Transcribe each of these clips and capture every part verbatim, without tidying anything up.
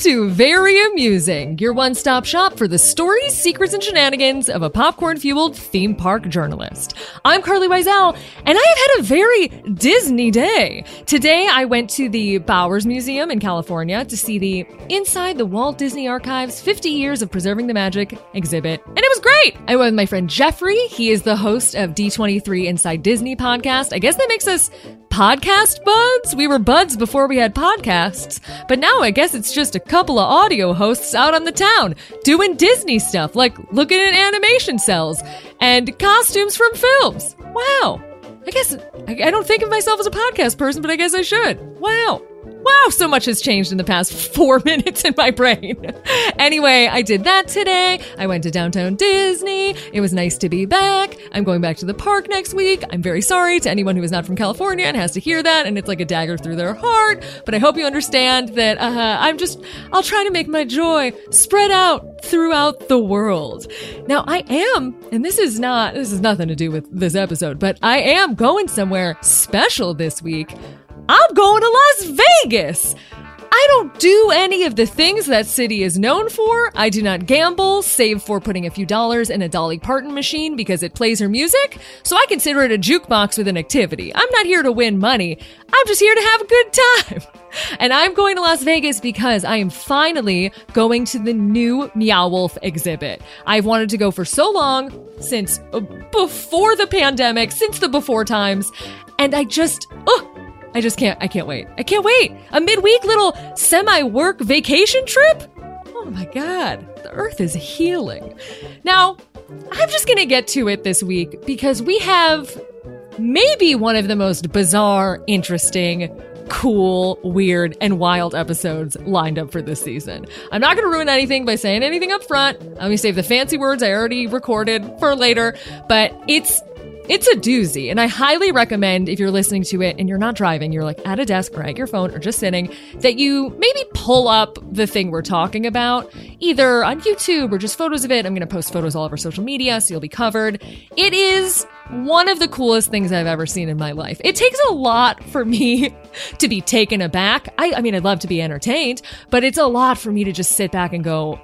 to Very Amusing, your one-stop shop for the stories, secrets, and shenanigans of a popcorn-fueled theme park journalist. I'm Carly Wiesel, and I have had a very Disney day. Today, I went to the Bowers Museum in California to see the Inside the Walt Disney Archives fifty Years of Preserving the Magic exhibit, and it was great! I went with my friend Jeffrey. He is the host of D twenty-three Inside Disney podcast. I guess that makes us podcast buds? We were buds before we had podcasts, but now I guess it's just a couple of audio hosts out on the town doing Disney stuff, like looking at animation cells and costumes from films. Wow. I guess I, I don't think of myself as a podcast person, but I guess I should. Wow. Wow, so much has changed in the past four minutes in my brain. Anyway, I did that today. I went to Downtown Disney. It was nice to be back. I'm going back to the park next week. I'm very sorry to anyone who is not from California and has to hear that, and it's like a dagger through their heart. But I hope you understand that uh, I'm just, I'll try to make my joy spread out throughout the world. Now, I am, and this is not, this has nothing to do with this episode, but I am going somewhere special this week. I'm going to Las Vegas! I don't do any of the things that city is known for. I do not gamble, save for putting a few dollars in a Dolly Parton machine because it plays her music, so I consider it a jukebox with an activity. I'm not here to win money. I'm just here to have a good time. And I'm going to Las Vegas because I am finally going to the new Meow Wolf exhibit. I've wanted to go for so long, since before the pandemic, since the before times, and I just, oh, I just can't, I can't wait. I can't wait. A midweek little semi-work vacation trip? Oh my God, the earth is healing. Now, I'm just gonna get to it this week because we have maybe one of the most bizarre, interesting, cool, weird, and wild episodes lined up for this season. I'm not gonna ruin anything by saying anything up front. I'm gonna save the fancy words I already recorded for later, but it's It's a doozy, and I highly recommend if you're listening to it and you're not driving, you're like at a desk or at your phone or just sitting, that you maybe pull up the thing we're talking about, either on YouTube or just photos of it. I'm going to post photos all over social media, so you'll be covered. It is one of the coolest things I've ever seen in my life. It takes a lot for me to be taken aback. I, I mean, I'd love to be entertained, but it's a lot for me to just sit back and go,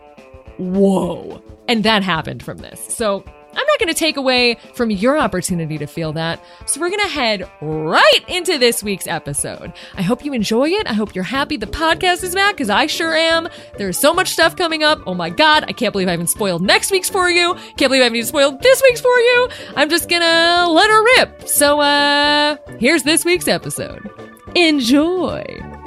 whoa. And that happened from this. So I'm not going to take away from your opportunity to feel that, so we're going to head right into this week's episode. I hope you enjoy it. I hope you're happy the podcast is back, because I sure am. There's so much stuff coming up. Oh my God, I can't believe I haven't spoiled next week's for you. Can't believe I haven't even spoiled this week's for you. I'm just going to let her rip. So, uh, here's this week's episode. Enjoy.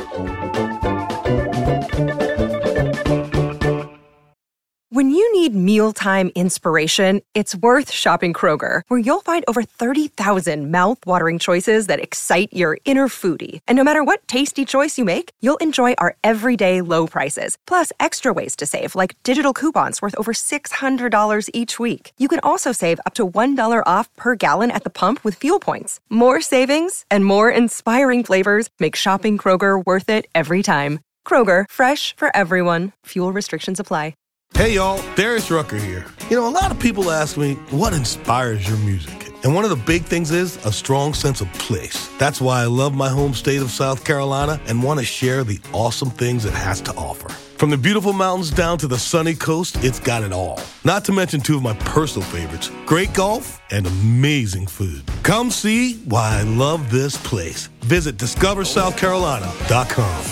When you need mealtime inspiration, it's worth shopping Kroger, where you'll find over thirty thousand mouth-watering choices that excite your inner foodie. And no matter what tasty choice you make, you'll enjoy our everyday low prices, plus extra ways to save, like digital coupons worth over six hundred dollars each week. You can also save up to one dollar off per gallon at the pump with fuel points. More savings and more inspiring flavors make shopping Kroger worth it every time. Kroger, fresh for everyone. Fuel restrictions apply. Hey y'all, Darius Rucker here. You know, a lot of people ask me, what inspires your music? And one of the big things is a strong sense of place. That's why I love my home state of South Carolina and want to share the awesome things it has to offer. From the beautiful mountains down to the sunny coast, it's got it all. Not to mention two of my personal favorites, great golf and amazing food. Come see why I love this place. Visit discover south carolina dot com.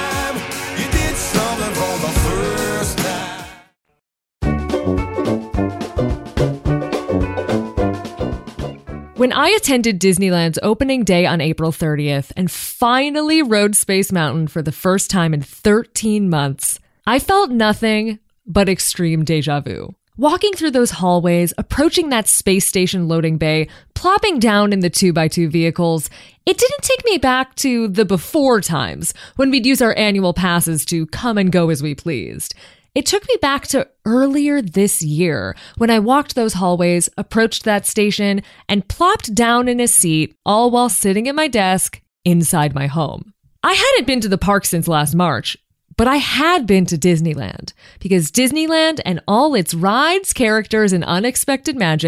When I attended Disneyland's opening day on April thirtieth and finally rode Space Mountain for the first time in thirteen months, I felt nothing but extreme deja vu. Walking through those hallways, approaching that space station loading bay, plopping down in the two by two vehicles, it didn't take me back to the before times when we'd use our annual passes to come and go as we pleased. It took me back to earlier this year when I walked those hallways, approached that station, and plopped down in a seat, all while sitting at my desk inside my home. I hadn't been to the park since last March, but I had been to Disneyland because Disneyland and all its rides, characters, and unexpected magic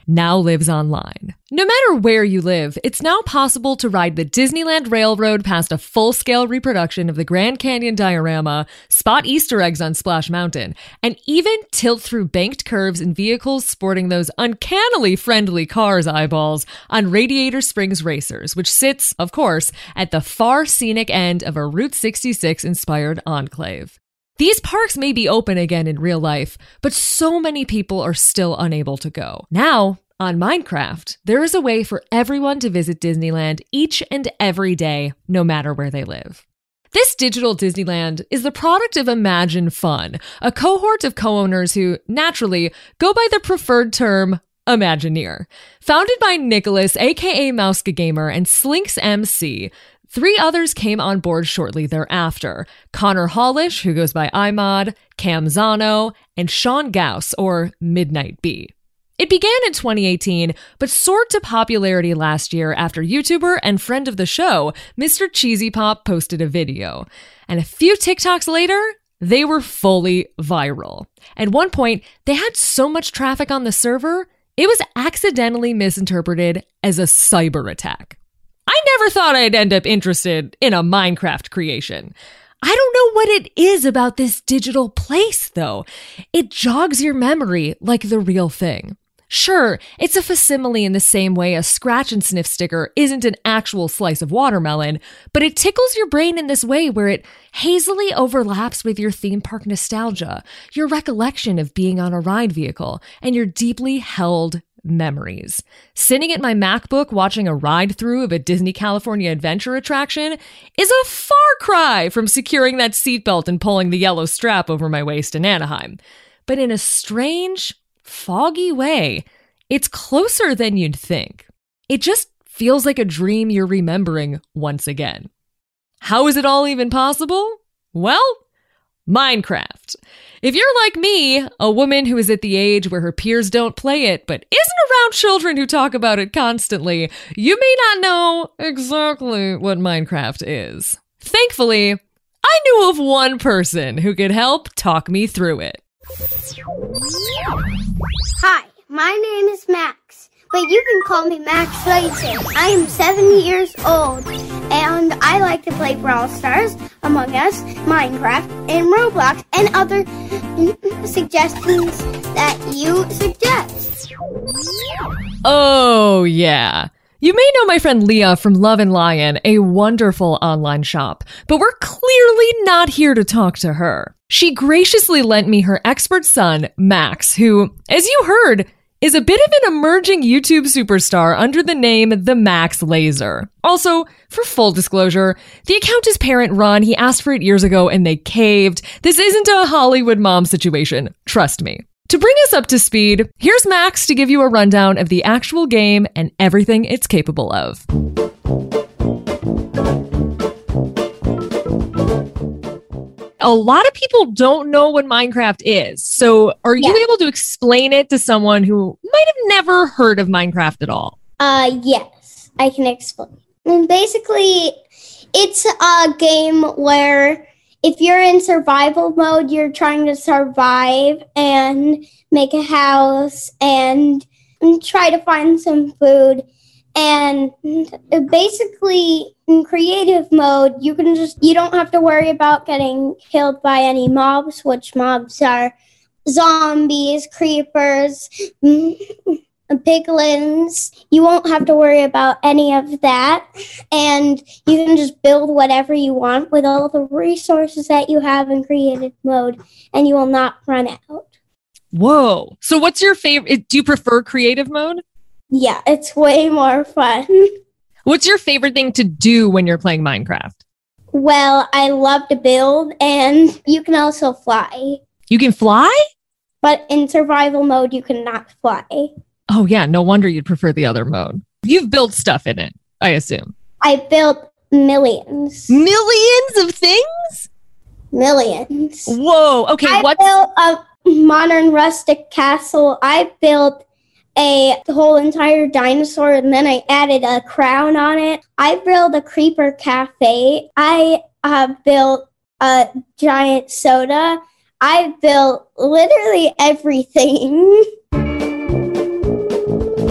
now lives online. No matter where you live, it's now possible to ride the Disneyland Railroad past a full-scale reproduction of the Grand Canyon diorama, spot Easter eggs on Splash Mountain, and even tilt through banked curves in vehicles sporting those uncannily friendly Cars eyeballs on Radiator Springs Racers, which sits, of course, at the far scenic end of a Route sixty-six-inspired enclave. These parks may be open again in real life, but so many people are still unable to go. Now, on Minecraft, there is a way for everyone to visit Disneyland each and every day, no matter where they live. This digital Disneyland is the product of Imagine Fun, a cohort of co-owners who, naturally, go by the preferred term Imagineer. Founded by Nicholas, aka Mouska Gamer, and Slinks M C, three others came on board shortly thereafter: Connor Hollish, who goes by iMod, Cam Zano, and Sean Gauss, or Midnight Bee. It began in twenty eighteen, but soared to popularity last year after YouTuber and friend of the show, Mister Cheesy Pop, posted a video. And a few TikToks later, they were fully viral. At one point, they had so much traffic on the server, it was accidentally misinterpreted as a cyber attack. I never thought I'd end up interested in a Minecraft creation. I don't know what it is about this digital place, though. It jogs your memory like the real thing. Sure, it's a facsimile in the same way a scratch and sniff sticker isn't an actual slice of watermelon, but it tickles your brain in this way where it hazily overlaps with your theme park nostalgia, your recollection of being on a ride vehicle, and your deeply held memories. Sitting at my MacBook watching a ride-through of a Disney California Adventure attraction is a far cry from securing that seatbelt and pulling the yellow strap over my waist in Anaheim. But in a strange, foggy way, it's closer than you'd think. It just feels like a dream you're remembering once again. How is it all even possible? Well, Minecraft. If you're like me, a woman who is at the age where her peers don't play it, but isn't around children who talk about it constantly, you may not know exactly what Minecraft is. Thankfully, I knew of one person who could help talk me through it. Hi, my name is Max, but you can call me Max Layton. I am seven years old, and I like to play Brawl Stars, Among Us, Minecraft, and Roblox, and other suggestions that you suggest. Oh, yeah. You may know my friend Leah from Love and Lion, a wonderful online shop, but we're clearly not here to talk to her. She graciously lent me her expert son, Max, who, as you heard, is a bit of an emerging YouTube superstar under the name The Max Laser. Also, for full disclosure, the account his parent run, he asked for it years ago and they caved. This isn't a Hollywood mom situation, trust me. To bring us up to speed, here's Max to give you a rundown of the actual game and everything it's capable of. A lot of people don't know what Minecraft is. So are you Yeah. able to explain it to someone who might have never heard of Minecraft at all? Uh, yes, I can explain. And basically, it's a game where if you're in survival mode, you're trying to survive and make a house and, and try to find some food. And basically, in creative mode, you can just, you don't have to worry about getting killed by any mobs, which mobs are zombies, creepers, piglins. You won't have to worry about any of that. And you can just build whatever you want with all the resources that you have in creative mode, and you will not run out. Whoa. So what's your favorite? Do you prefer creative mode? Yeah, it's way more fun. What's your favorite thing to do when you're playing Minecraft? Well, I love to build, and you can also fly. You can fly? But in survival mode, you cannot fly. Oh, yeah. No wonder you'd prefer the other mode. You've built stuff in it, I assume. I built millions. Millions of things? Millions. Whoa. Okay, I what's... built a modern rustic castle. I built a whole entire dinosaur, and then I added a crown on it. I built a creeper cafe. I uh, built a giant soda. I built literally everything.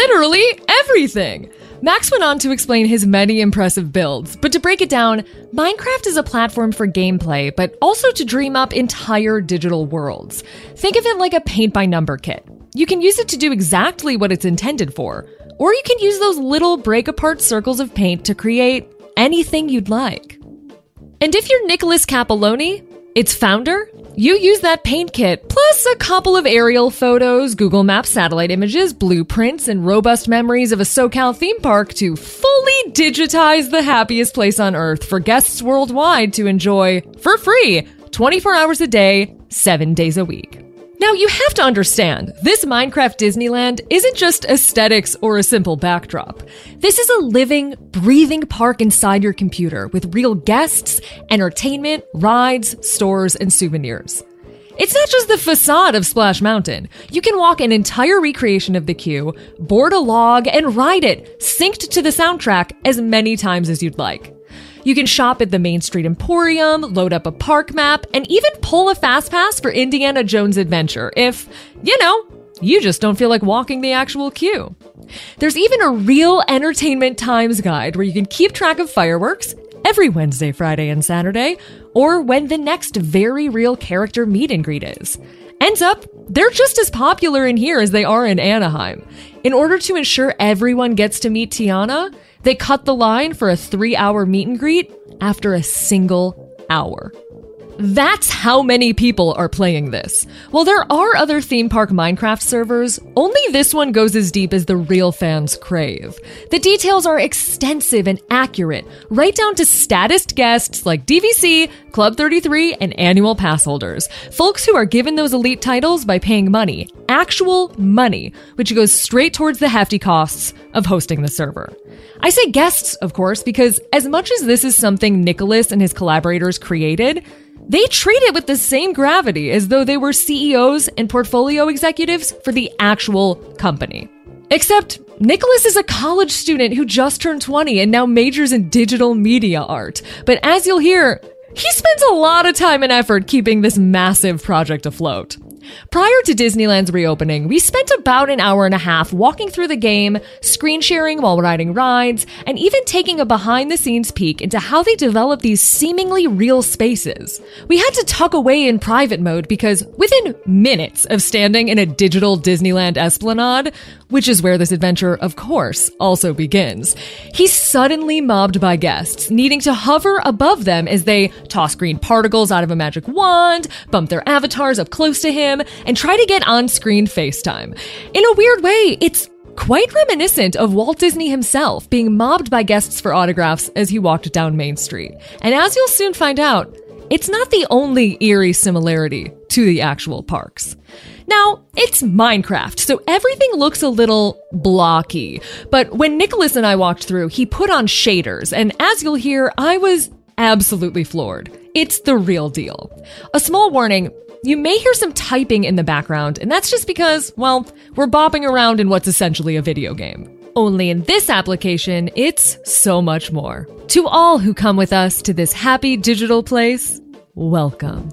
literally everything. Max went on to explain his many impressive builds, but to break it down, Minecraft is a platform for gameplay, but also to dream up entire digital worlds. Think of it like a paint-by-number kit. You can use it to do exactly what it's intended for, or you can use those little break-apart circles of paint to create anything you'd like. And if you're Nicholas Capelloni, its founder, you use that paint kit, plus a couple of aerial photos, Google Maps satellite images, blueprints, and robust memories of a SoCal theme park to fully digitize the happiest place on Earth for guests worldwide to enjoy for free, twenty-four hours a day, seven days a week. Now, you have to understand, this Minecraft Disneyland isn't just aesthetics or a simple backdrop. This is a living, breathing park inside your computer with real guests, entertainment, rides, stores, and souvenirs. It's not just the facade of Splash Mountain. You can walk an entire recreation of the queue, board a log, and ride it, synced to the soundtrack as many times as you'd like. You can shop at the Main Street Emporium, load up a park map, and even pull a fast pass for Indiana Jones Adventure if, you know, you just don't feel like walking the actual queue. There's even a real entertainment times guide where you can keep track of fireworks every Wednesday, Friday, and Saturday, or when the next very real character meet and greet is. Ends up, they're just as popular in here as they are in Anaheim. In order to ensure everyone gets to meet Tiana, they cut the line for a three-hour meet and greet after a single hour. That's how many people are playing this. While there are other theme park Minecraft servers, only this one goes as deep as the real fans crave. The details are extensive and accurate, right down to statist guests like D V C, Club thirty-three, and annual pass holders. Folks who are given those elite titles by paying money, actual money, which goes straight towards the hefty costs of hosting the server. I say guests, of course, because as much as this is something Nicholas and his collaborators created, they treat it with the same gravity as though they were C E Os and portfolio executives for the actual company. Except Nicholas is a college student who just turned twenty and now majors in digital media art. But as you'll hear, he spends a lot of time and effort keeping this massive project afloat. Prior to Disneyland's reopening, we spent about an hour and a half walking through the game, screen sharing while riding rides, and even taking a behind-the-scenes peek into how they develop these seemingly real spaces. We had to tuck away in private mode because within minutes of standing in a digital Disneyland Esplanade, which is where this adventure, of course, also begins, he's suddenly mobbed by guests, needing to hover above them as they toss green particles out of a magic wand, bump their avatars up close to him, and try to get on-screen FaceTime. In a weird way, it's quite reminiscent of Walt Disney himself being mobbed by guests for autographs as he walked down Main Street. And as you'll soon find out, it's not the only eerie similarity to the actual parks. Now, it's Minecraft, so everything looks a little blocky. But when Nicholas and I walked through, he put on shaders, and as you'll hear, I was absolutely floored. It's the real deal. A small warning, you may hear some typing in the background, and that's just because, well, we're bopping around in what's essentially a video game. Only in this application, it's so much more. To all who come with us to this happy digital place, welcome.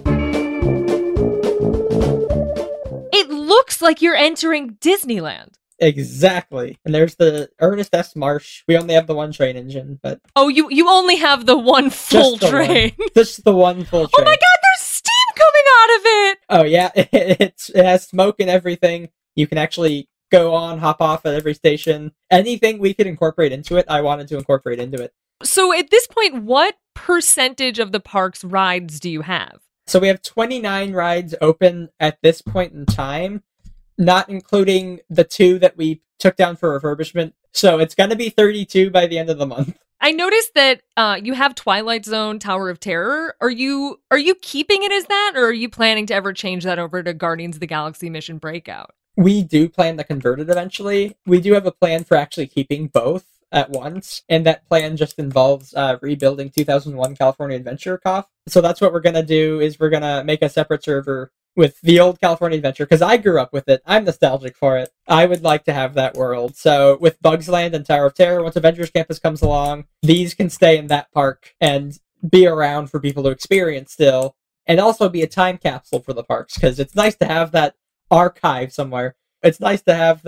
It looks like you're entering Disneyland. Exactly. And there's the Ernest S. Marsh. We only have the one train engine, but... Oh, you you only have the one full just the train. One. Just the one full train. Oh my god, there's steam coming out of it! Oh yeah, it, it's, it has smoke and everything. You can actually go on, hop off at every station. Anything we could incorporate into it, I wanted to incorporate into it. So at this point, what percentage of the park's rides do you have? So we have twenty-nine rides open at this point in time, not including the two that we took down for refurbishment. So it's going to be thirty-two by the end of the month. I noticed that uh, you have Twilight Zone Tower of Terror. Are you are you keeping it as that, or are you planning to ever change that over to Guardians of the Galaxy Mission Breakout? We do plan to convert it eventually. We do have a plan for actually keeping both at once, and that plan just involves uh, rebuilding two thousand one California Adventure C O F. So that's what we're going to do, is we're going to make a separate server with the old California Adventure, because I grew up with it. I'm nostalgic for it. I would like to have that world. So with Bugs Land and Tower of Terror, once Avengers Campus comes along, these can stay in that park and be around for people to experience still, and also be a time capsule for the parks, because it's nice to have that archive somewhere. It's nice to have that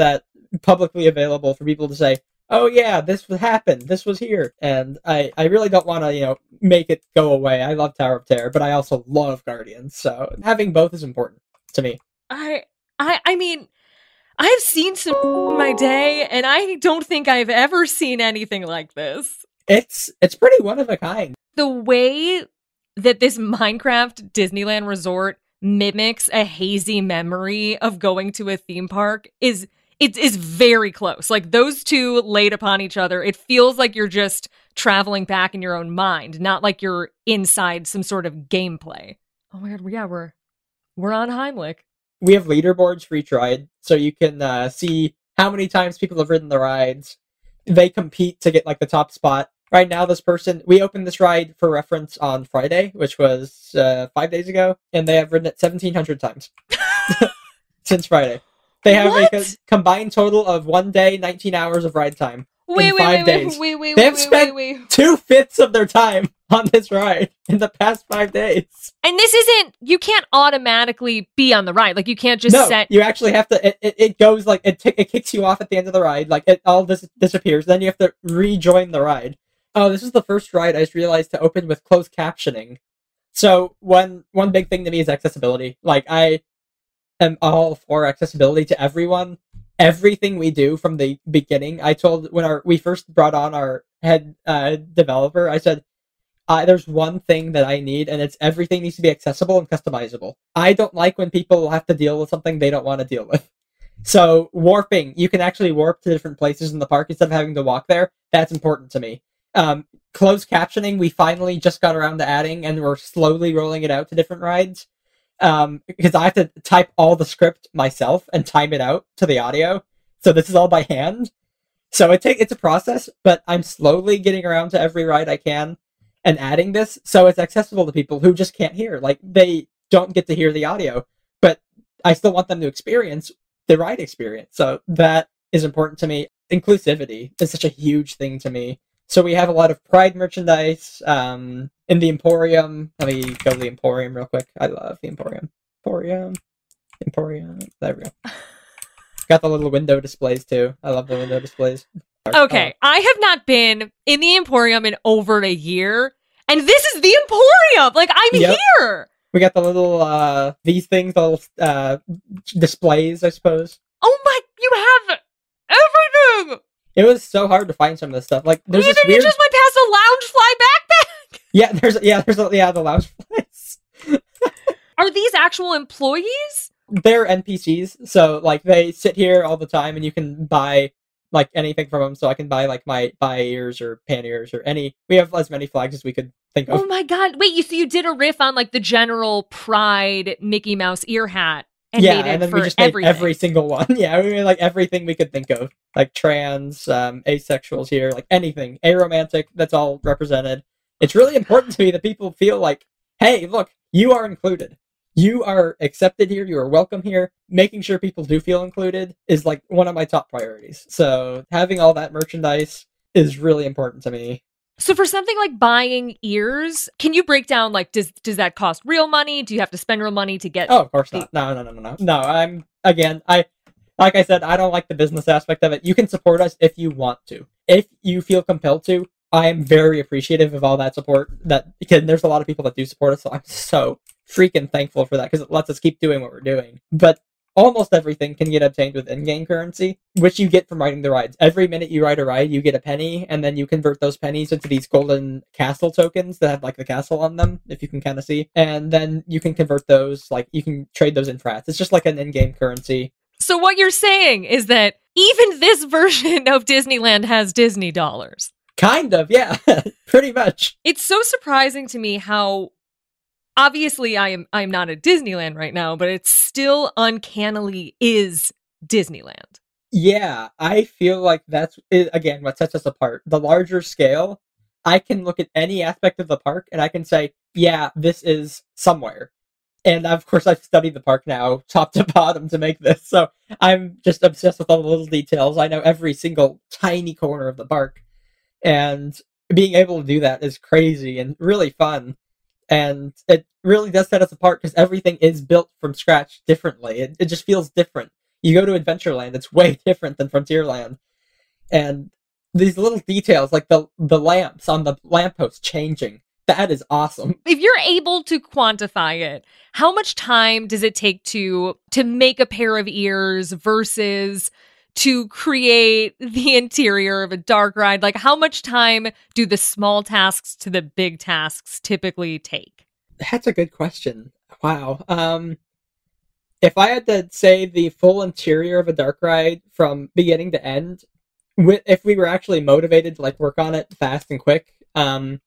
publicly available for people to say, oh yeah, this happened, this was here. And I, I really don't want to, you know, make it go away. I love Tower of Terror, but I also love Guardians. So having both is important to me. I, I, I mean, I've seen some in my day, and I don't think I've ever seen anything like this. It's it's pretty one of a kind. The way that this Minecraft Disneyland resort mimics a hazy memory of going to a theme park is it is very close. Like, those two laid upon each other, it feels like you're just traveling back in your own mind, not like you're inside some sort of gameplay. Oh my god, yeah, we're we're on Heimlich. We have leaderboards for each ride, so you can uh, see how many times people have ridden the rides. They compete to get like the top spot. Right now, this person, we opened this ride for reference on Friday, which was uh, five days ago, and they have ridden it seventeen hundred times since Friday. They have What? a combined total of one day, nineteen hours of ride time. Wait, in wait, five wait, days. wait, wait, wait, They have wait, spent wait, wait. two fifths of their time on this ride in the past five days. And this isn't, you can't automatically be on the ride. Like, you can't just no, set. you actually have to. It, it, it goes like it. T- it kicks you off at the end of the ride. Like, it all dis- disappears. Then you have to rejoin the ride. Oh, this is the first ride I just realized to open with closed captioning. So one one big thing to me is accessibility. Like, I am all for accessibility to everyone. Everything we do from the beginning, I told when our we first brought on our head uh, developer, I said, uh, there's one thing that I need, and it's everything needs to be accessible and customizable. I don't like when people have to deal with something they don't want to deal with. So warping, you can actually warp to different places in the park instead of having to walk there. That's important to me. Um, closed captioning, we finally just got around to adding, and we're slowly rolling it out to different rides. Um, because I have to type all the script myself and time it out to the audio. So this is all by hand. So it take it's a process, but I'm slowly getting around to every ride I can and adding this so it's accessible to people who just can't hear. Like, they don't get to hear the audio, but I still want them to experience the ride experience. So that is important to me. Inclusivity is such a huge thing to me. So we have a lot of Pride merchandise. Um, in the Emporium, let me go to the Emporium real quick. I love the Emporium. Emporium. Emporium. There we go. Got the little window displays too. I love the window displays. Okay, Oh. I have not been in the Emporium in over a year, and this is the Emporium! Like, I'm Yep. here! We got the little, uh, these things, the little, uh, displays, I suppose. Oh my, you have everything! It was so hard to find some of this stuff. Like, there's Even this you weird... just went past a lounge fly backpack! Yeah, there's, yeah, there's, a, yeah, the lounge place. Are these actual employees? They're N P Cs, so, like, they sit here all the time, and you can buy, like, anything from them. So I can buy, like, my buy ears or pan ears or any... We have as many flags as we could think of. Oh my god, wait, you so you did a riff on, like, the general Pride Mickey Mouse ear hat and yeah, made it and then for we just made everything. every single one. Yeah, we made, like, everything we could think of. Like, trans, um, asexuals here, like, anything. Aromantic, that's all represented. It's really important to me that people feel like, hey, look, you are included. You are accepted here. You are welcome here. Making sure people do feel included is, like, one of my top priorities. So having all that merchandise is really important to me. So for something like buying ears, can you break down, like, does does that cost real money? Do you have to spend real money to get... Oh, of course the- not. No, no, no, no, no. No, I'm, again, I, like I said, I don't like the business aspect of it. You can support us if you want to. If you feel compelled to, I am very appreciative of all that support. That, because there's a lot of people that do support us, so I'm so freaking thankful for that, because it lets us keep doing what we're doing. But almost everything can get obtained with in-game currency, which you get from riding the rides. Every minute you ride a ride, you get a penny, and then you convert those pennies into these golden castle tokens that have, like, the castle on them, if you can kind of see. And then you can convert those, like, you can trade those in frats. It's just like an in-game currency. So what you're saying is that even this version of Disneyland has Disney dollars. Kind of, yeah. Pretty much. It's so surprising to me how... Obviously, I am I'm not at Disneyland right now, but it still uncannily is Disneyland. Yeah, I feel like that's, again, what sets us apart. The larger scale, I can look at any aspect of the park and I can say, yeah, this is somewhere. And of course, I've studied the park now, top to bottom, to make this. So I'm just obsessed with all the little details. I know every single tiny corner of the park. And being able to do that is crazy and really fun. And it really does set us apart because everything is built from scratch differently. It, it just feels different. You go to Adventureland, it's way different than Frontierland. And these little details, like the, the lamps on the lamppost changing, that is awesome. If you're able to quantify it, how much time does it take to to make a pair of ears versus to create the interior of a dark ride? Like, how much time do the small tasks to the big tasks typically take? That's a good question. Wow. Um, if I had to say the full interior of a dark ride from beginning to end, with, if we were actually motivated to like work on it fast and quick, um,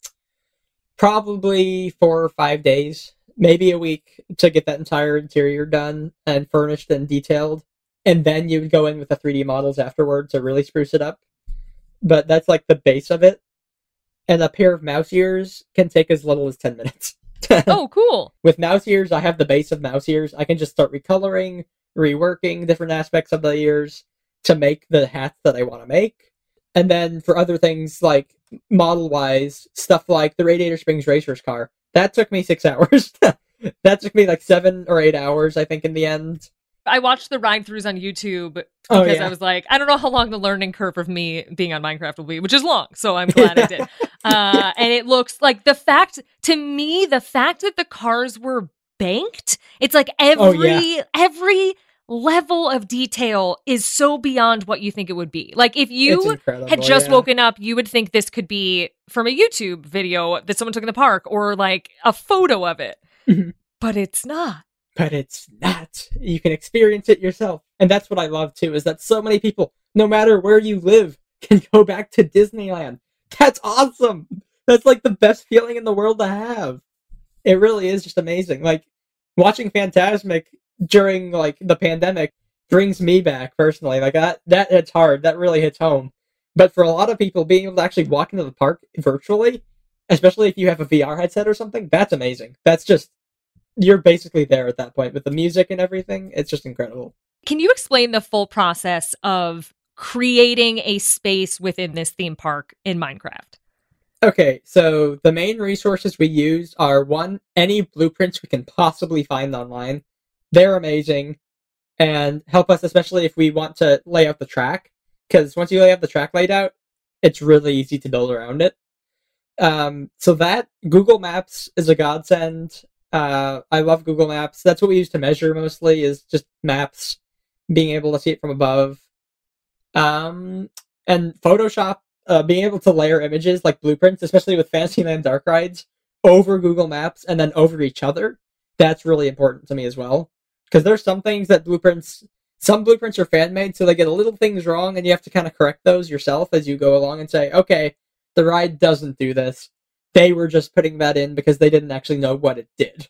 probably four or five days, maybe a week to get that entire interior done and furnished and detailed. And then you would go in with the three D models afterward to really spruce it up. But that's like the base of it. And a pair of mouse ears can take as little as ten minutes. Oh, cool. With mouse ears, I have the base of mouse ears. I can just start recoloring, reworking different aspects of the ears to make the hats that I want to make. And then for other things, like model-wise, stuff like the Radiator Springs Racers car, that took me six hours. That took me like seven or eight hours, I think, in the end. I watched the ride-throughs on YouTube because oh, yeah. I was like, I don't know how long the learning curve of me being on Minecraft will be, which is long, so I'm glad I did. Uh, and it looks like the fact, to me, the fact that the cars were banked, it's like every oh, yeah. every level of detail is so beyond what you think it would be. Like, if you had just yeah. woken up, you would think this could be from a YouTube video that someone took in the park or like a photo of it. Mm-hmm. But it's not. But it's not. You can experience it yourself. And that's what I love, too, is that so many people, no matter where you live, can go back to Disneyland. That's awesome. That's like the best feeling in the world to have. It really is just amazing. Like, watching Fantasmic during, like, the pandemic brings me back, personally. Like, that, that hits hard. That really hits home. But for a lot of people, being able to actually walk into the park virtually, especially if you have a V R headset or something, that's amazing. That's just... You're basically there at that point with the music and everything. It's just incredible. Can you explain the full process of creating a space within this theme park in Minecraft? Okay, so the main resources we use are, one, any blueprints we can possibly find online. They're amazing and help us, especially if we want to lay out the track, because once you lay out the track laid out, it's really easy to build around it. Um, so that, Google Maps is a godsend. Uh, I love Google Maps. That's what we use to measure mostly, is just maps, being able to see it from above. Um, and Photoshop, uh, being able to layer images like blueprints, especially with Fantasyland Dark Rides, over Google Maps and then over each other. That's really important to me as well. Because there's some things that blueprints, some blueprints are fan-made, so they get a little things wrong, and you have to kind of correct those yourself as you go along and say, okay, the ride doesn't do this. They were just putting that in because they didn't actually know what it did.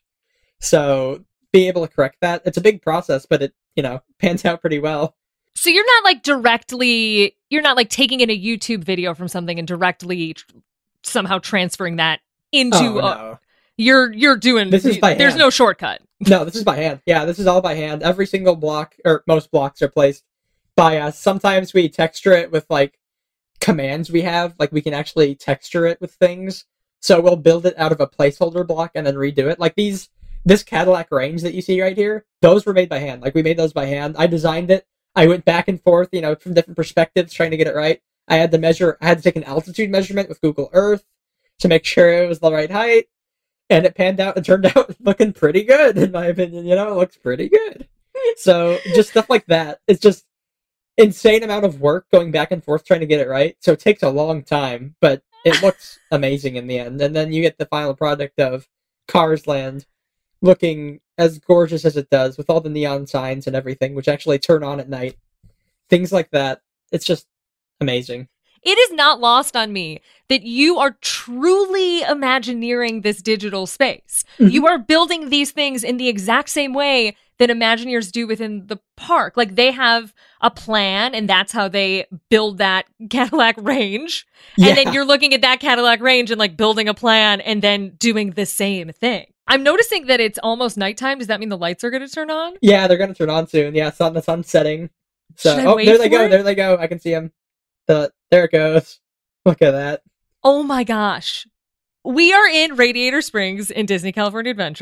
So being able to correct that, it's a big process, but it, you know, pans out pretty well. So you're not like directly, you're not like taking in a YouTube video from something and directly tr- somehow transferring that into, oh, a, no. you're, you're doing, this is by there's hand. no shortcut. No, this is by hand. Yeah, this is all by hand. Every single block, or most blocks, are placed by us. Sometimes we texture it with like commands we have, like we can actually texture it with things. So we'll build it out of a placeholder block and then redo it. Like these, this Cadillac range that you see right here, those were made by hand. Like we made those by hand. I designed it. I went back and forth, you know, from different perspectives trying to get it right. I had to measure, I had to take an altitude measurement with Google Earth to make sure it was the right height. And it panned out and turned out looking pretty good, in my opinion. You know, it looks pretty good. So just stuff like that. It's just insane amount of work going back and forth trying to get it right. So it takes a long time, but it looks amazing in the end. And then you get the final product of Cars Land looking as gorgeous as it does with all the neon signs and everything, which actually turn on at night. Things like that. It's just amazing. It is not lost on me that you are truly Imagineering this digital space. Mm-hmm. You are building these things in the exact same way that Imagineers do within the park. Like they have a plan and that's how they build that Cadillac range. Yeah. And then you're looking at that Cadillac range and like building a plan and then doing the same thing. I'm noticing that it's almost nighttime. Does that mean the lights are going to turn on? Yeah, they're going to turn on soon. Yeah, sun, the sun's setting. So, Should I oh, wait there they for go. it? There they go. I can see them. The, there it goes. Look at that. Oh my gosh. We are in Radiator Springs in Disney California Adventure.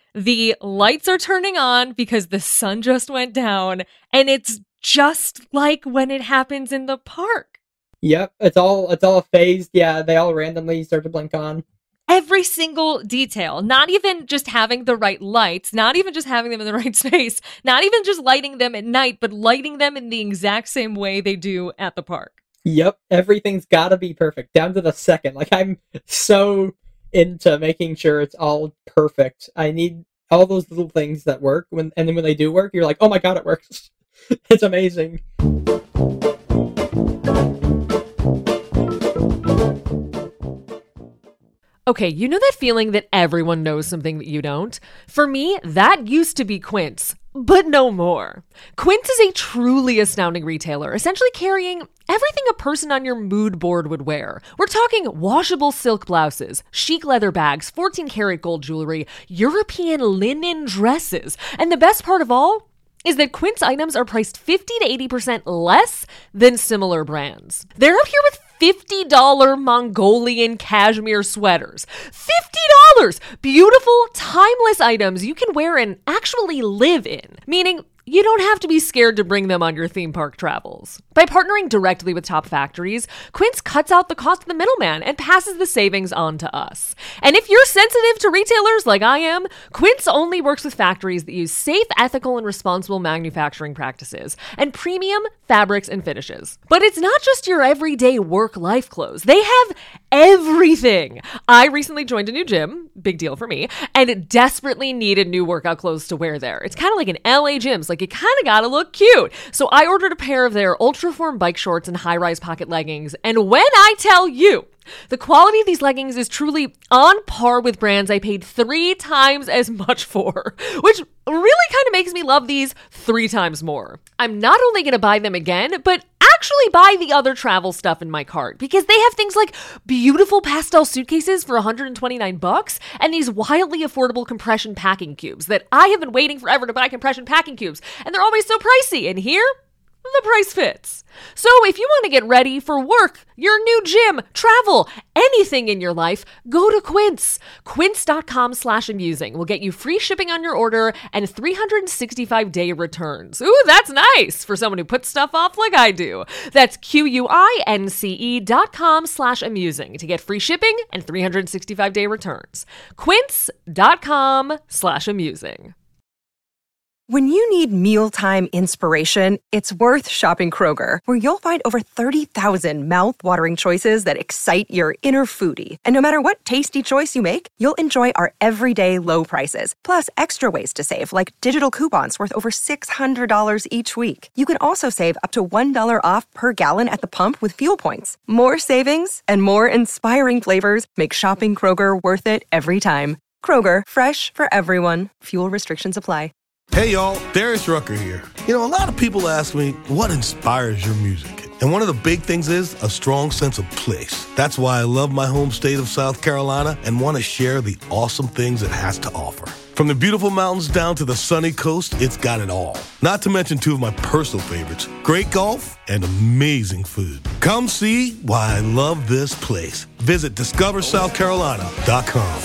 The lights are turning on because the sun just went down, and it's just like when it happens in the park. Yep, it's all it's all phased. Yeah, they all randomly start to blink on. Every single detail, not even just having the right lights, not even just having them in the right space, not even just lighting them at night, but lighting them in the exact same way they do at the park. Yep, everything's gotta be perfect, down to the second. Like, I'm so into making sure it's all perfect. I need all those little things that work, when and then when they do work, you're like, oh my god, it works. It's amazing. Okay, you know that feeling that everyone knows something that you don't? For me, that used to be Quince, but no more. Quince is a truly astounding retailer, essentially carrying everything a person on your mood board would wear. We're talking washable silk blouses, chic leather bags, fourteen karat gold jewelry, European linen dresses, and the best part of all is that Quince items are priced fifty to eighty percent less than similar brands. They're out here with fifty dollars Mongolian cashmere sweaters. fifty dollars! Beautiful, timeless items you can wear and actually live in. Meaning, you don't have to be scared to bring them on your theme park travels. By partnering directly with top factories, Quince cuts out the cost of the middleman and passes the savings on to us. And if you're sensitive to retailers like I am, Quince only works with factories that use safe, ethical, and responsible manufacturing practices and premium fabrics and finishes. But it's not just your everyday work-life clothes. They have everything. I recently joined a new gym, big deal for me, and desperately needed new workout clothes to wear there. It's kind of like an L A gym. Like, you kind of gotta look cute. So I ordered a pair of their Ultraform bike shorts and high-rise pocket leggings. And when I tell you, the quality of these leggings is truly on par with brands I paid three times as much for, which really kind of makes me love these three times more. I'm not only going to buy them again, but actually buy the other travel stuff in my cart, because they have things like beautiful pastel suitcases for one hundred twenty-nine bucks and these wildly affordable compression packing cubes that I have been waiting forever to buy compression packing cubes, and they're always so pricey. And here, the price fits. So if you want to get ready for work, your new gym, travel, anything in your life, go to Quince. Quince.com slash amusing will get you free shipping on your order and three hundred sixty-five day returns. Ooh, that's nice for someone who puts stuff off like I do. That's Q-U-I-N-C-E dot com slash amusing to get free shipping and three hundred sixty-five day returns. Quince.com slash amusing. When you need mealtime inspiration, it's worth shopping Kroger, where you'll find over thirty thousand mouth-watering choices that excite your inner foodie. And no matter what tasty choice you make, you'll enjoy our everyday low prices, plus extra ways to save, like digital coupons worth over six hundred dollars each week. You can also save up to one dollar off per gallon at the pump with fuel points. More savings and more inspiring flavors make shopping Kroger worth it every time. Kroger, fresh for everyone. Fuel restrictions apply. Hey y'all, Darius Rucker here. You know, a lot of people ask me, what inspires your music? And one of the big things is a strong sense of place. That's why I love my home state of South Carolina and want to share the awesome things it has to offer. From the beautiful mountains down to the sunny coast, it's got it all. Not to mention two of my personal favorites, great golf and amazing food. Come see why I love this place. Visit discover south carolina dot com.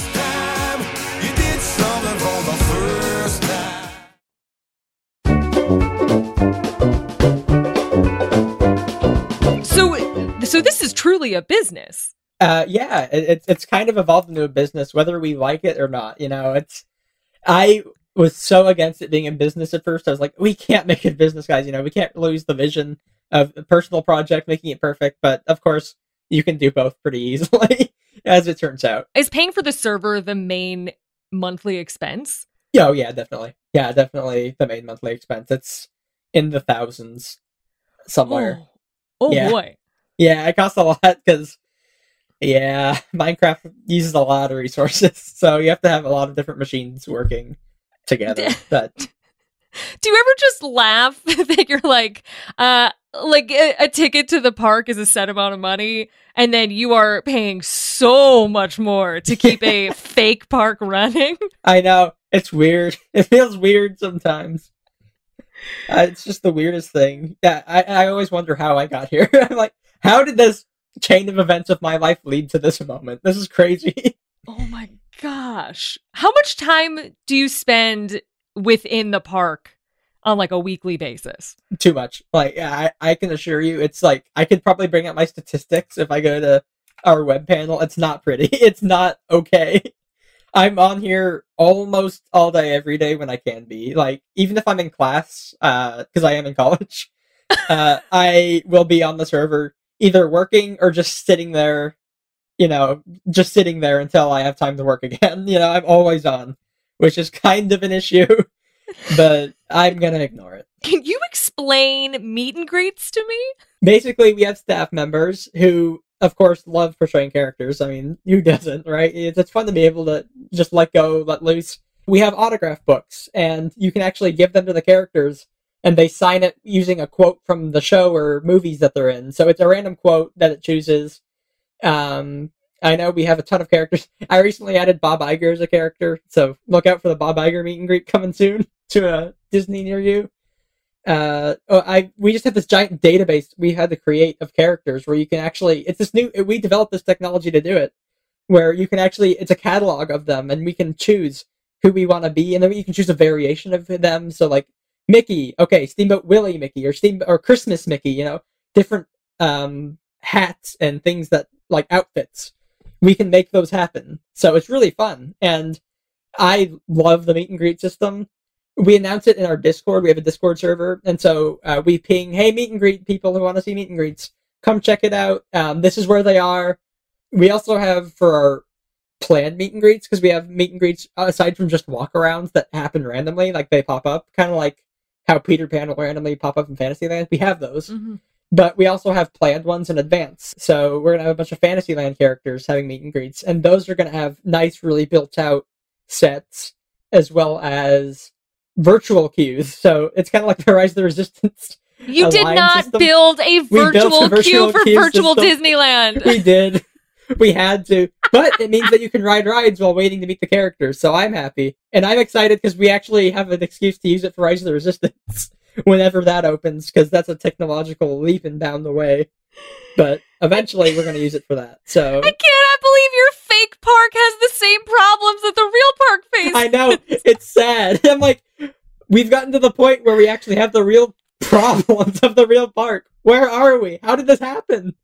So this is truly a business. Uh, yeah, it, it's it's kind of evolved into a business, whether we like it or not. You know, it's I was so against it being a business at first. I was like, we can't make it a business, guys. You know, we can't lose the vision of a personal project, making it perfect. But of course, you can do both pretty easily, as it turns out. Is paying for the server the main monthly expense? Yeah, oh, yeah, definitely. Yeah, definitely the main monthly expense. It's in the thousands somewhere. Oh, oh yeah. boy. Yeah, it costs a lot because, yeah, Minecraft uses a lot of resources, so you have to have a lot of different machines working together. But do you ever just laugh that you're like, uh, like a, a ticket to the park is a set amount of money, and then you are paying so much more to keep a fake park running? I know, it's weird. It feels weird sometimes. Uh, it's just the weirdest thing. Yeah, I, I always wonder how I got here. I'm like, how did this chain of events of my life lead to this moment? This is crazy. Oh my gosh. How much time do you spend within the park on like a weekly basis? Too much. Like, I, I can assure you, it's like, I could probably bring up my statistics if I go to our web panel. It's not pretty. It's not okay. I'm on here almost all day, every day when I can be. Like, even if I'm in class, uh, because I am in college, uh, I will be on the server either working or just sitting there, you know, just sitting there until I have time to work again. You know, I'm always on, which is kind of an issue, but I'm gonna ignore it. Can you explain meet and greets to me? Basically, we have staff members who, of course, love portraying characters. I mean, who doesn't, right? It's, it's fun to be able to just let go, let loose. We have autograph books, and you can actually give them to the characters, and they sign it using a quote from the show or movies that they're in. So it's a random quote that it chooses. Um, I know we have a ton of characters. I recently added Bob Iger as a character, so look out for the Bob Iger meet and greet coming soon to a Disney near you. Uh, oh, I we just have this giant database we had to create of characters where you can actually, it's this new, we developed this technology to do it, where you can actually, it's a catalog of them, and we can choose who we want to be, and then you can choose a variation of them. So like Mickey, okay, Steamboat Willie Mickey, or Steam or Christmas Mickey, you know, different um hats and things that, like outfits. We can make those happen. So it's really fun, and I love the meet and greet system. We announce it in our Discord. We have a Discord server, and so uh, we ping, hey, meet and greet people who want to see meet and greets, come check it out. Um, this is where they are. We also have, for our planned meet and greets, because we have meet and greets aside from just walk-arounds that happen randomly, like they pop up, kind of like how Peter Pan will randomly pop up in Fantasyland. We have those. Mm-hmm. But we also have planned ones in advance. So we're going to have a bunch of Fantasyland characters having meet and greets, and those are going to have nice, really built-out sets, as well as virtual queues. So it's kind of like the Rise of the Resistance. You did not system. build a virtual, a virtual queue for queue virtual system. Disneyland. We did. We had to. But it means that you can ride rides while waiting to meet the characters. So I'm happy. And I'm excited because we actually have an excuse to use it for Rise of the Resistance whenever that opens, because that's a technological leap and bound away. But eventually we're going to use it for that. So I cannot believe your fake park has the same problems that the real park faces. I know. It's sad. I'm like, we've gotten to the point where we actually have the real problems of the real park. Where are we? How did this happen?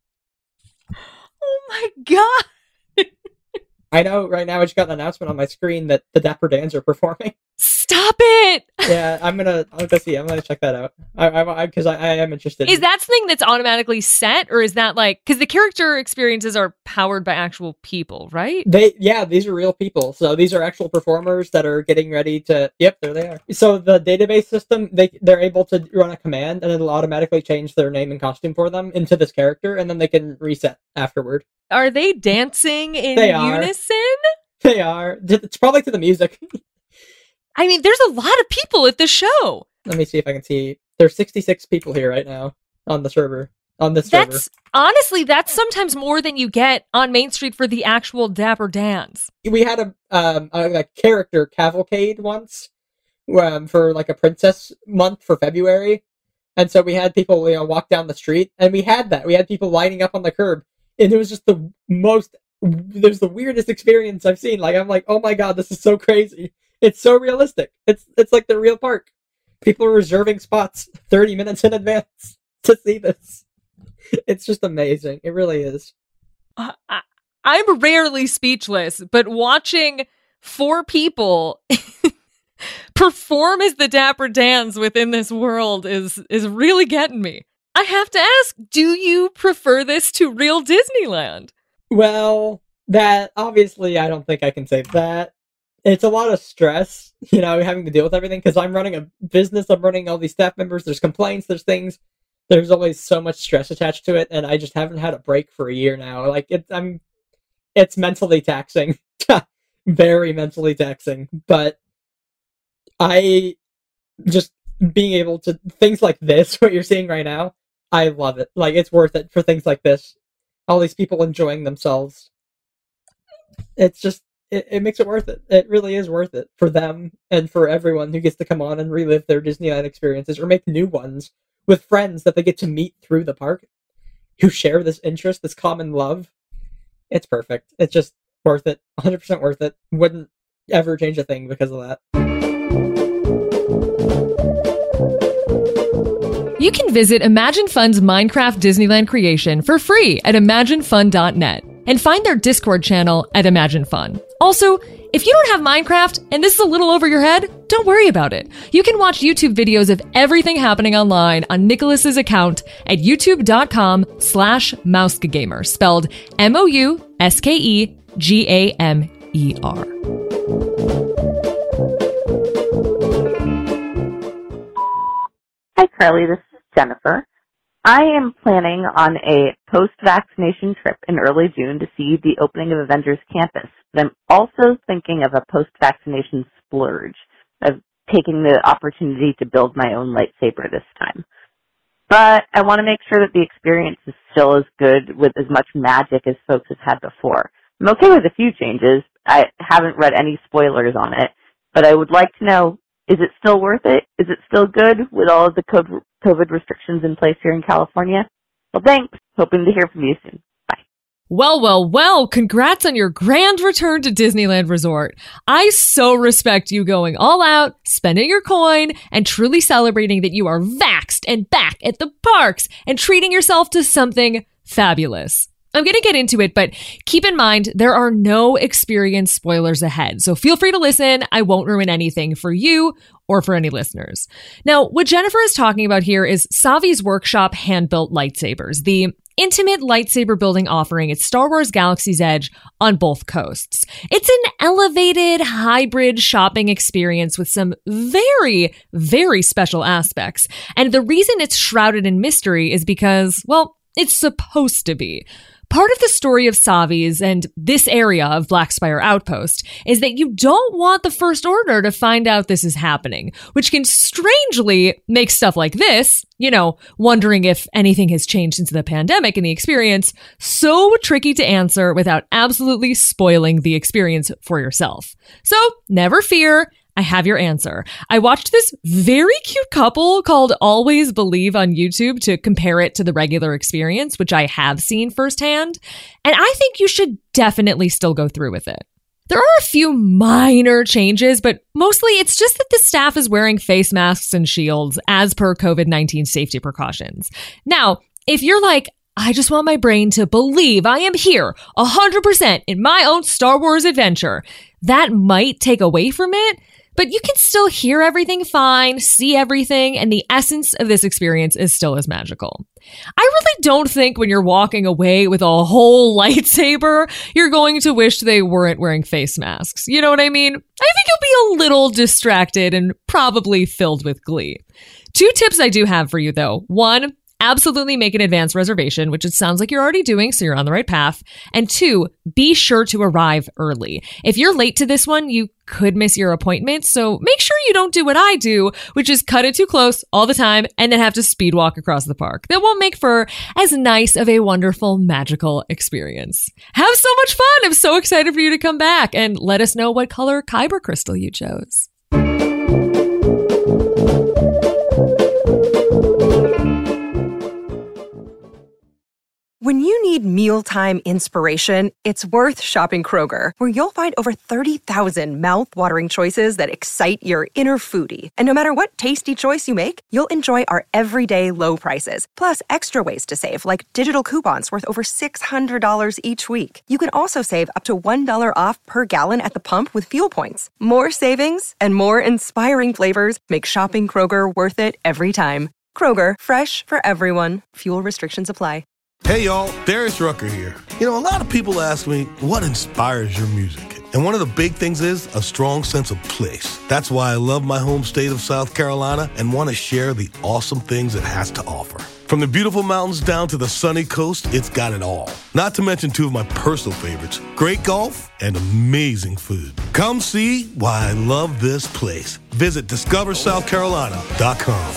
Oh my god. I know right now I just got an announcement on my screen that the Dapper Dans are performing. Stop it! Yeah, I'm gonna, I'm gonna see. I'm gonna check that out. I, I, because I, I, I am interested. Is that something that's automatically set, or is that like, because the character experiences are powered by actual people, right? They, yeah, these are real people. So these are actual performers that are getting ready to. Yep, there they are. So the database system, they they're able to run a command, and it'll automatically change their name and costume for them into this character, and then they can reset afterward. Are they dancing in they are. unison? They are. It's probably to the music. I mean, there's a lot of people at the show. Let me see if I can see. There's sixty-six people here right now on the server. On this server. That's honestly, that's sometimes more than you get on Main Street for the actual Dapper Dans. We had a um a, a character cavalcade once, um, for like a princess month for February, and so we had people, you know, walk down the street, and we had that. We had people lining up on the curb, and it was just the most. It was the weirdest experience I've seen. Like, I'm like, oh my god, this is so crazy. It's so realistic. It's it's like the real park. People are reserving spots thirty minutes in advance to see this. It's just amazing. It really is. Uh, I, I'm rarely speechless, but watching four people perform as the Dapper Dans within this world is is really getting me. I have to ask, do you prefer this to real Disneyland? Well, that obviously I don't think I can say that. It's a lot of stress, you know, having to deal with everything, because I'm running a business, I'm running all these staff members, there's complaints, there's things, there's always so much stress attached to it, and I just haven't had a break for a year now. Like, it's, I'm, it's mentally taxing. Very mentally taxing. But I, just being able to, things like this, what you're seeing right now, I love it. Like, it's worth it for things like this. All these people enjoying themselves. It's just, It, it makes it worth it. It really is worth it for them and for everyone who gets to come on and relive their Disneyland experiences or make new ones with friends that they get to meet through the park who share this interest, this common love. It's perfect. It's just, Worth it. one hundred percent worth it. Wouldn't ever change a thing because of that. You can visit Imagine Fun's Minecraft Disneyland creation for free at imagine fun dot net and find their Discord channel at Imagine Fun. Also, if you don't have Minecraft and this is a little over your head, don't worry about it. You can watch YouTube videos of everything happening online on Nicholas's account at youtube.com slash mousekegamer, spelled M O U S K E G A M E R. Hi, Carly. This is Jennifer. I am planning on a post-vaccination trip in early June to see the opening of Avengers Campus, but I'm also thinking of a post-vaccination splurge, of taking the opportunity to build my own lightsaber this time. But I want to make sure that the experience is still as good with as much magic as folks have had before. I'm okay with a few changes. I haven't read any spoilers on it, but I would like to know, is it still worth it? Is it still good with all of the COVID restrictions in place here in California? Well, thanks. Hoping to hear from you soon. Bye. Well, well, well, congrats on your grand return to Disneyland Resort. I so respect you going all out, spending your coin, and truly celebrating that you are vaxxed and back at the parks and treating yourself to something fabulous. I'm going to get into it, but keep in mind, there are no experience spoilers ahead. So feel free to listen. I won't ruin anything for you or for any listeners. Now, what Jennifer is talking about here is Savi's Workshop hand-built lightsabers, the intimate lightsaber building offering at Star Wars Galaxy's Edge on both coasts. It's an elevated hybrid shopping experience with some very, very special aspects. And the reason it's shrouded in mystery is because, well, it's supposed to be. Part of the story of Savi's and this area of Black Spire Outpost is that you don't want the First Order to find out this is happening, which can strangely make stuff like this, you know, wondering if anything has changed since the pandemic in the experience, so tricky to answer without absolutely spoiling the experience for yourself. So never fear. I have your answer. I watched this very cute couple called Always Believe on YouTube to compare it to the regular experience, which I have seen firsthand, and I think you should definitely still go through with it. There are a few minor changes, but mostly it's just that the staff is wearing face masks and shields as per COVID nineteen safety precautions. Now, if you're like, I just want my brain to believe I am here one hundred percent in my own Star Wars adventure, that might take away from it. But you can still hear everything fine, see everything, and the essence of this experience is still as magical. I really don't think when you're walking away with a whole lightsaber, you're going to wish they weren't wearing face masks. You know what I mean? I think you'll be a little distracted and probably filled with glee. Two tips I do have for you, though. One, absolutely make an advance reservation, which it sounds like you're already doing, so you're on the right path. And two, be sure to arrive early. If you're late to this one, you could miss your appointment, so make sure you don't do what I do, which is cut it too close all the time and then have to speed walk across the park. That won't make for as nice of a wonderful, magical experience. Have so much fun! I'm so excited for you to come back, and let us know what color Kyber crystal you chose. When you need mealtime inspiration, it's worth shopping Kroger, where you'll find over thirty thousand mouth-watering choices that excite your inner foodie. And no matter what tasty choice you make, you'll enjoy our everyday low prices, plus extra ways to save, like digital coupons worth over six hundred dollars each week. You can also save up to one dollar off per gallon at the pump with fuel points. More savings and more inspiring flavors make shopping Kroger worth it every time. Kroger, fresh for everyone. Fuel restrictions apply. Hey y'all, Darius Rucker here. You know, a lot of people ask me, what inspires your music? And one of the big things is a strong sense of place. That's why I love my home state of South Carolina and want to share the awesome things it has to offer. From the beautiful mountains down to the sunny coast, it's got it all. Not to mention two of my personal favorites, great golf and amazing food. Come see why I love this place. Visit discover south carolina dot com.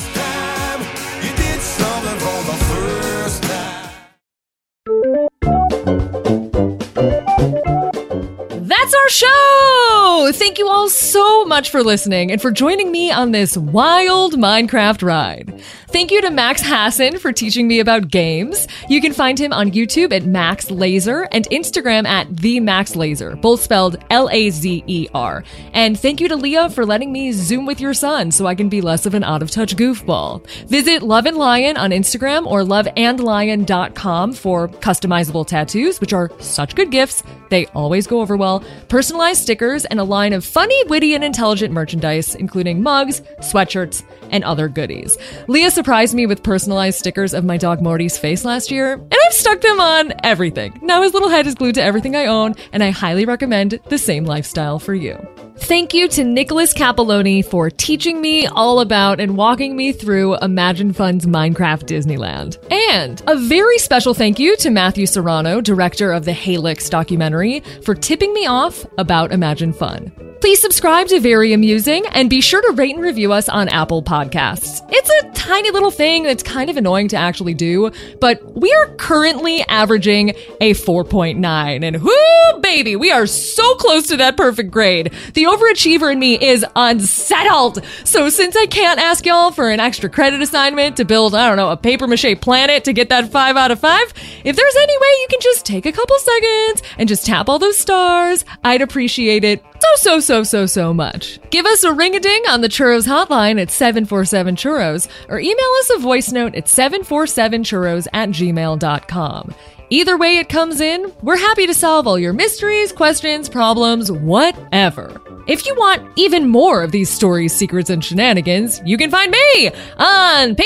That's our show! So, thank you all so much for listening and for joining me on this wild Minecraft ride. Thank you to Max Hassan for teaching me about games. You can find him on YouTube at Max Laser and Instagram at The Max Laser, both spelled L A Z E R. And thank you to Leah for letting me Zoom with your son so I can be less of an out-of-touch goofball. Visit Love and Lion on Instagram or love and lion dot com for customizable tattoos, which are such good gifts. They always go over well, personalized stickers, and a line of funny, witty, and intelligent merchandise, including mugs, sweatshirts, and other goodies. Leah surprised me with personalized stickers of my dog Morty's face last year, and I've stuck them on everything. Now his little head is glued to everything I own, and I highly recommend the same lifestyle for you. Thank you to Nicholas Capelloni for teaching me all about and walking me through Imagine Fun's Minecraft Disneyland. And a very special thank you to Matthew Serrano, director of the Halix documentary, for tipping me off about Imagine Fun. Please subscribe to Very Amusing and be sure to rate and review us on Apple Podcasts. It's a tiny little thing that's kind of annoying to actually do, but we are currently averaging a four point nine, and whoo, baby, we are so close to that perfect grade. The overachiever in me is unsettled. So since I can't ask y'all for an extra credit assignment to build, I don't know, a papier-mâché planet to get that five out of five, if there's any way you can just take a couple seconds and just tap all those stars, I'd appreciate it so, so, so, so, so much. Give us a ring-a-ding on the Churros hotline at seven four seven churros or email us a voice note at seven four seven churros at gmail dot com. Either way it comes in, we're happy to solve all your mysteries, questions, problems, whatever. If you want even more of these stories, secrets, and shenanigans, you can find me on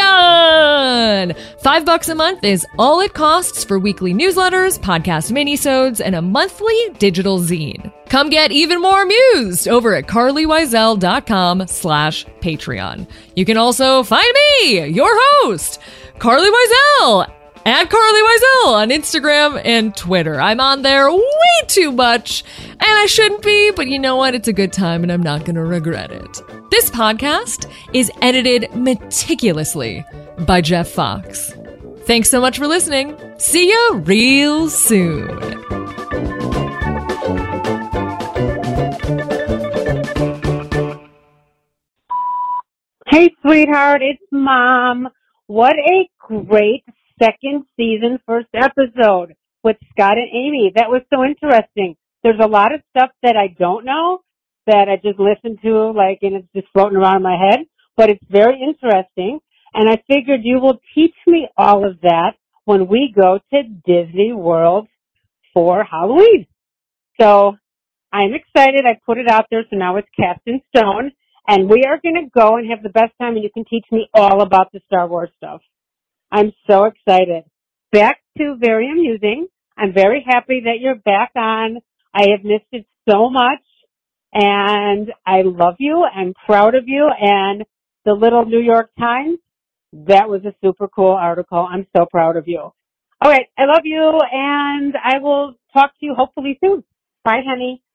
Patreon! Five bucks a month is all it costs for weekly newsletters, podcast minisodes, and a monthly digital zine. Come get even more amused over at carlywiesel.com slash Patreon. You can also find me, your host, Carly Wiesel, at Carly Wiesel on Instagram and Twitter. I'm on there way too much, and I shouldn't be, but you know what? It's a good time, and I'm not going to regret it. This podcast is edited meticulously by Jeff Fox. Thanks so much for listening. See you real soon. Hey, sweetheart, it's Mom. What a great second season, first episode with Scott and Amy. That was so interesting. There's a lot of stuff that I don't know that I just listened to, like, and it's just floating around in my head, but it's very interesting. And I figured you will teach me all of that when we go to Disney World for Halloween. So I'm excited. I put it out there, so now it's cast in stone. And we are going to go and have the best time, and you can teach me all about the Star Wars stuff. I'm so excited. Back to Very Amusing. I'm very happy that you're back on. I have missed it so much, and I love you. I'm proud of you. And the little New York Times, that was a super cool article. I'm so proud of you. All right, I love you, and I will talk to you hopefully soon. Bye, honey.